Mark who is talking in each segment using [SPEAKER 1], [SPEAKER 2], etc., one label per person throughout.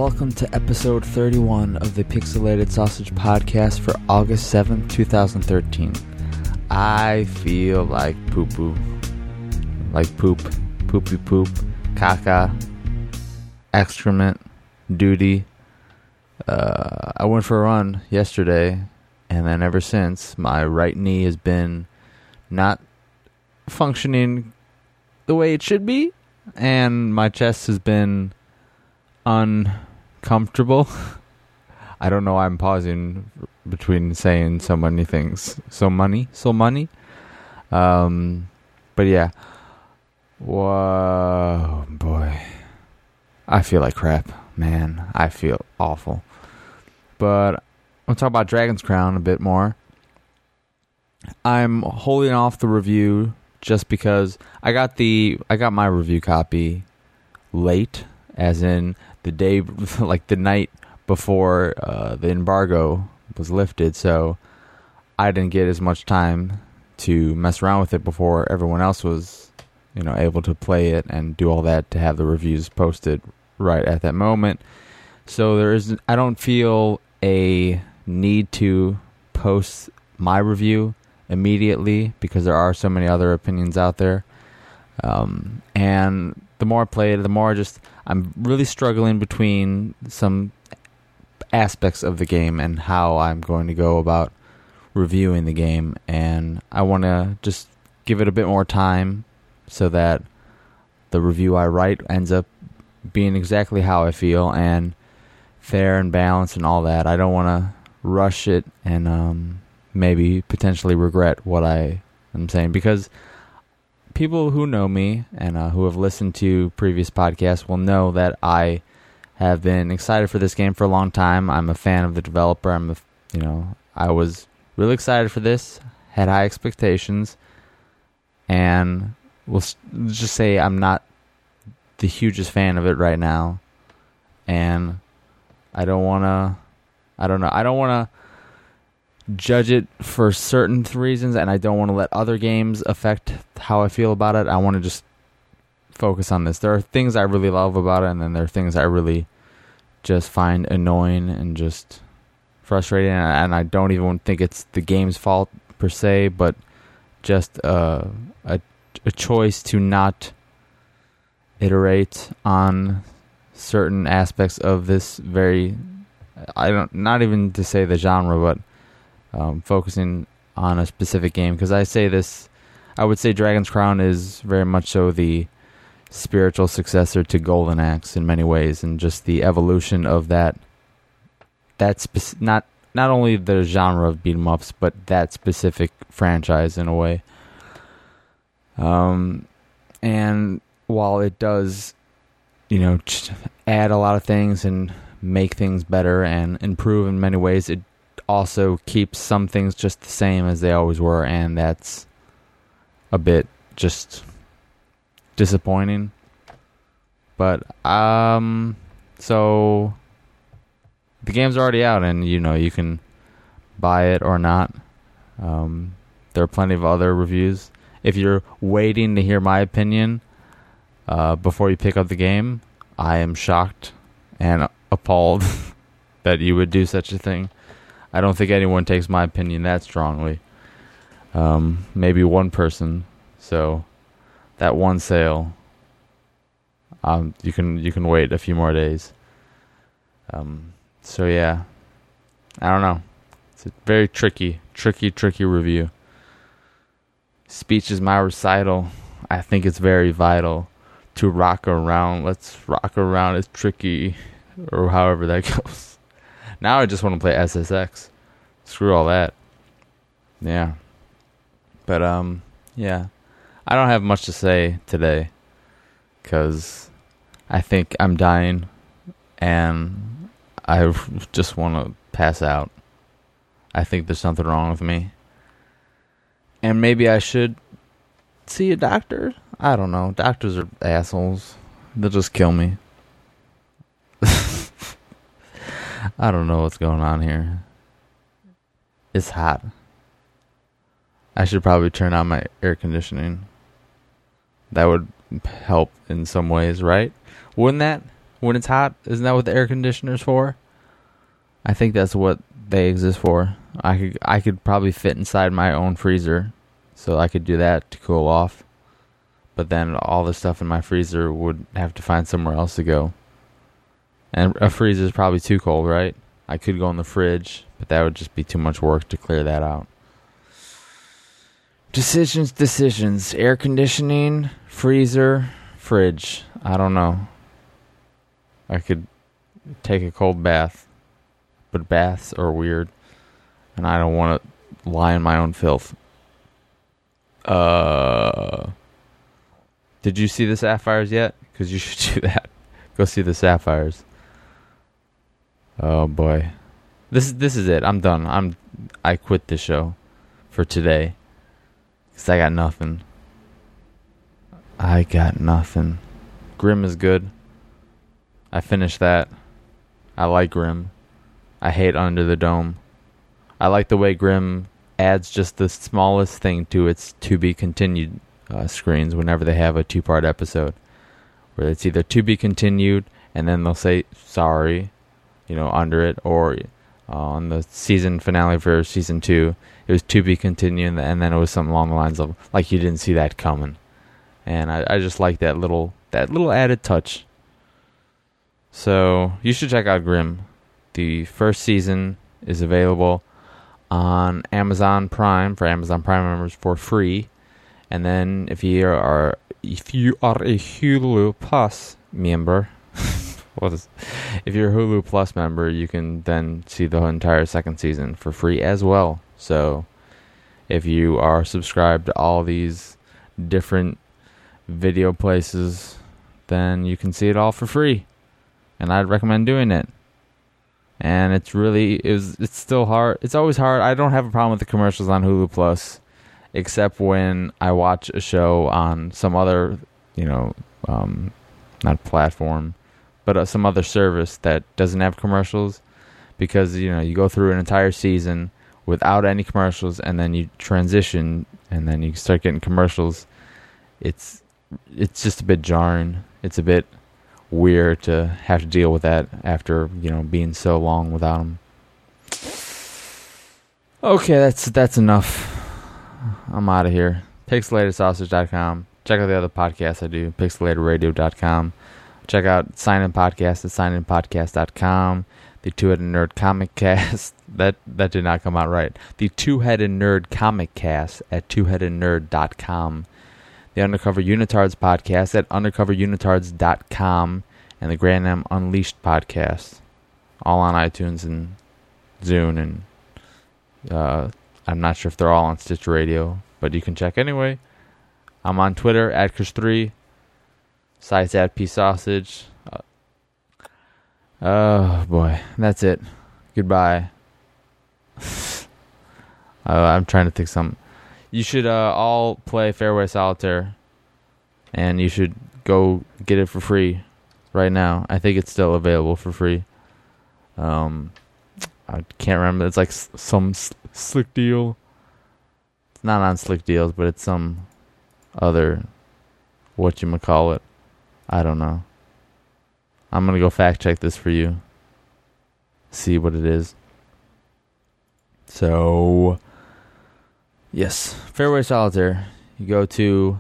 [SPEAKER 1] welcome to episode 31 of the Pixelated Sausage Podcast for August 7th, 2013. I feel like poo-poo. Like poop. Poopy poop. Caca. Excrement. Duty. I went for a run yesterday, and then ever since, my right knee has been not functioning the way it should be, and my chest has been uncomfortable. I don't know why I'm pausing between saying so many things. So money. But yeah. Whoa, boy. I feel like crap, man. I feel awful. But I'll talk about Dragon's Crown a bit more. I'm holding off the review just because I got my review copy late, as in the day, like the night before the embargo was lifted, so I didn't get as much time to mess around with it before everyone else was, able to play it and do all that to have the reviews posted right at that moment. So I don't feel a need to post my review immediately because there are so many other opinions out there. And the more I play it, the more I'm really struggling between some aspects of the game and how I'm going to go about reviewing the game. And I want to just give it a bit more time so that the review I write ends up being exactly how I feel and fair and balanced and all that. I don't want to rush it and maybe potentially regret what I am saying, because people who know me and who have listened to previous podcasts will know that I have been excited for this game for a long time. I'm a fan of the developer. I was really excited for this, had high expectations, and let's just say I'm not the hugest fan of it right now. And I don't want to judge it for certain reasons, and I don't want to let other games affect how I feel about it. I want to just focus on this. There are things I really love about it, and then there are things I really just find annoying and just frustrating, and I don't even think it's the game's fault per se, but just a choice to not iterate on certain aspects of this not even to say the genre, but focusing on a specific game, because I would say Dragon's Crown is very much so the spiritual successor to Golden Axe in many ways, and just the evolution of not only the genre of beat 'em ups, but that specific franchise in a way. And while it does, add a lot of things and make things better and improve in many ways, it also keeps some things just the same as they always were, and that's a bit just disappointing. But so the game's already out, and you can buy it or not. There are plenty of other reviews. If you're waiting to hear my opinion before you pick up the game, I am shocked and appalled that you would do such a thing. I don't think anyone takes my opinion that strongly. Maybe one person. So that one sale, you can wait a few more days. So yeah, I don't know. It's a very tricky review. Speech is my recital. I think it's very vital to rock around. Let's rock around. It's tricky, or however that goes. Now I just want to play SSX. Screw all that. Yeah. But, yeah. I don't have much to say today, because I think I'm dying, and I just want to pass out. I think there's something wrong with me. And maybe I should see a doctor? I don't know. Doctors are assholes. They'll just kill me. I don't know what's going on here. It's hot. I should probably turn on my air conditioning. That would help in some ways, right? Wouldn't that? when it's hot. Isn't that what the air conditioner's for? I think that's what they exist for. I could probably fit inside my own freezer, so I could do that to cool off. But then all the stuff in my freezer would have to find somewhere else to go. And a freezer is probably too cold, right? I could go in the fridge, but that would just be too much work to clear that out. Decisions. Air conditioning, freezer, fridge. I don't know. I could take a cold bath, but baths are weird, and I don't want to lie in my own filth. Did you see the Sapphires yet? Because you should do that. Go see the Sapphires. Oh boy, this is it. I'm done. I quit this show for today because I got nothing. Grimm is good. I finished that. I like Grimm. I hate Under the Dome. I like the way Grimm adds just the smallest thing to its to be continued screens whenever they have a 2-part episode, where it's either to be continued and then they'll say sorry, under it, or on the season finale for season 2, it was to be continued, and then it was something along the lines of like you didn't see that coming, and I just like that little added touch. So you should check out Grimm. The first season is available on Amazon Prime for Amazon Prime members for free, and then if you are a Hulu Plus member, if you're a Hulu Plus member, you can then see the entire second season for free as well. So if you are subscribed to all these different video places, then you can see it all for free, and I'd recommend doing it. And it's still hard. It's always hard. I don't have a problem with the commercials on Hulu Plus, except when I watch a show on some other, not platform, but some other service that doesn't have commercials, because, you go through an entire season without any commercials, and then you transition, and then you start getting commercials. It's just a bit jarring. It's a bit weird to have to deal with that after being so long without them. Okay, that's enough. I'm out of here. Pixelatedsausage.com. Check out the other podcasts I do. Pixelatedaradio.com. Check out Sign In Podcast at signinpodcast.com. The Two-Headed Nerd Comic Cast. That did not come out right. The Two-Headed Nerd Comic Cast at twoheadednerd.com. The Undercover Unitards Podcast at undercoverunitards.com. And the Grand M Unleashed Podcast. All on iTunes and Zune. And I'm not sure if they're all on Stitch Radio, but you can check anyway. I'm on Twitter at Chris3. Sites at psausage. Oh boy, that's it. Goodbye. I'm trying to think something. You should all play Fairway Solitaire, and you should go get it for free right now. I think it's still available for free. I can't remember. It's like some slick deal. It's not on Slick Deals, but it's some other whatchamacallit. I don't know. I'm going to go fact check this for you. See what it is. So, yes. Fairway Solitaire. You go to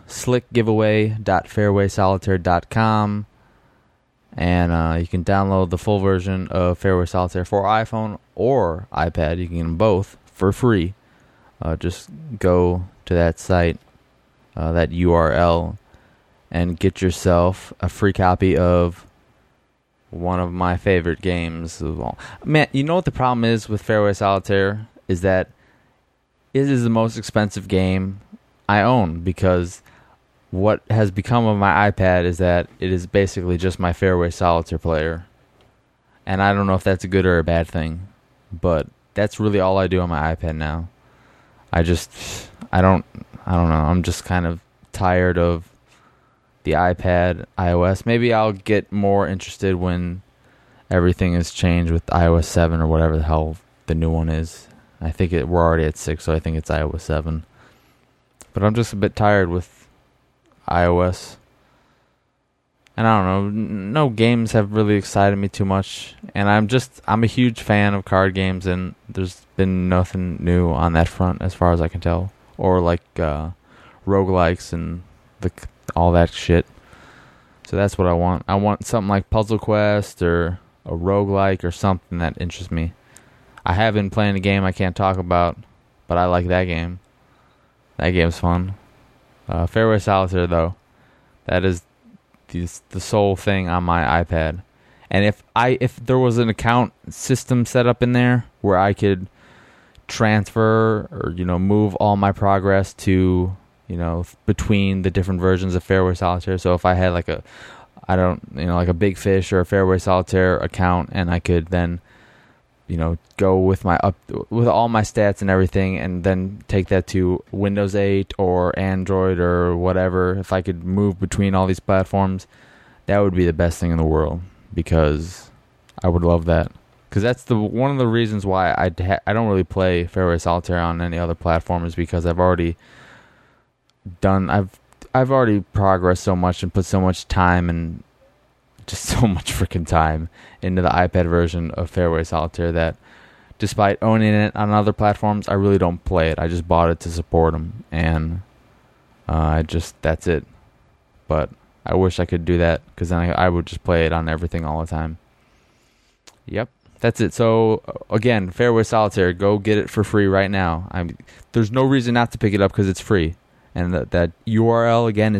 [SPEAKER 1] slickgiveaway.fairwaysolitaire.com, and you can download the full version of Fairway Solitaire for iPhone or iPad. You can get them both for free. Just go to that site, that URL, and get yourself a free copy of one of my favorite games of all. Man, you know what the problem is with Fairway Solitaire? Is that it is the most expensive game I own, because what has become of my iPad is that it is basically just my Fairway Solitaire player. And I don't know if that's a good or a bad thing, but that's really all I do on my iPad now. I don't know. I'm just kind of tired of the iPad, iOS. Maybe I'll get more interested when everything is changed with iOS 7 or whatever the hell the new one is. I think we're already at 6, so I think it's iOS 7. But I'm just a bit tired with iOS. And I don't know, no games have really excited me too much. And I'm a huge fan of card games, and there's been nothing new on that front as far as I can tell. Or like roguelikes and all that shit. So that's what I want. I want something like Puzzle Quest or a roguelike or something that interests me. I have been playing a game I can't talk about, but I like that game. That game's fun. Fairway Solitaire, though, that is the sole thing on my iPad. And if there was an account system set up in there where I could transfer or move all my progress to between the different versions of Fairway Solitaire. So if I had like a Big Fish or a Fairway Solitaire account, and I could then go with with all my stats and everything, and then take that to Windows 8 or Android or whatever. If I could move between all these platforms, that would be the best thing in the world, because I would love that. Because that's one of the reasons why I don't really play Fairway Solitaire on any other platform, is because I've already progressed so much and put so much time and just so much freaking time into the iPad version of Fairway Solitaire that, despite owning it on other platforms, I really don't play it. I just bought it to support them, and that's it. But I wish I could do that, because then I would just play it on everything all the time. Yep, that's it. So again, Fairway Solitaire, go get it for free right now. There's no reason not to pick it up, because it's free. And that URL again is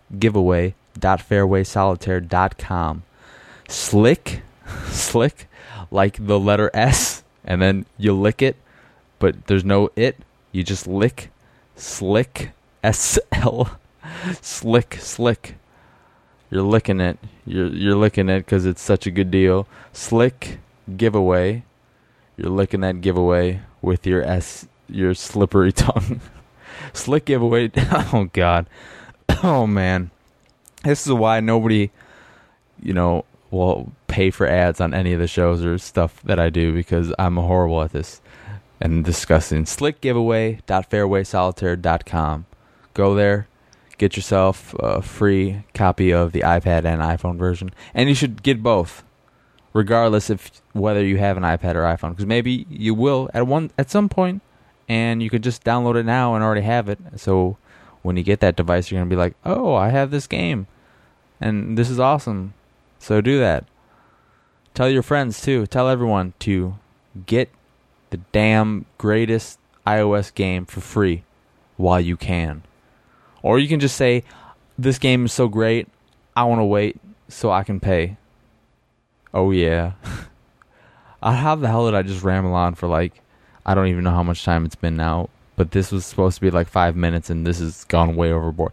[SPEAKER 1] slickgiveaway.fairwaysolitaire.com. Slick, like the letter S, and then you lick it, but there's no it. You just lick. Slick, SL, slick. You're licking it. You're licking it because it's such a good deal. Slick giveaway. You're licking that giveaway with your slippery tongue. Slick giveaway. Oh God. Oh man. This is why nobody, will pay for ads on any of the shows or stuff that I do, because I'm horrible at this and disgusting. Slickgiveaway.fairwaysolitaire.com. Go there. Get yourself a free copy of the iPad and iPhone version. And you should get both, regardless of whether you have an iPad or iPhone, because maybe you will at some point, and you could just download it now and already have it. So when you get that device, you're going to be like, oh, I have this game, and this is awesome. So do that. Tell your friends, too. Tell everyone to get the damn greatest iOS game for free while you can. Or you can just say, this game is so great, I want to wait so I can pay. Oh, yeah. How the hell did I just ramble on for I don't even know how much time it's been now, but this was supposed to be 5 minutes, and this has gone way overboard.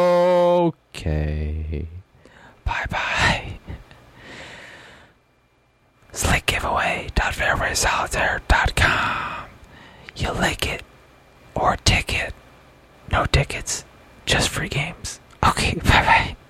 [SPEAKER 1] Okay. Bye-bye. Slickgiveaway.fairwaysolitaire.com. You lick it or ticket. No tickets, just free games. Okay, bye-bye.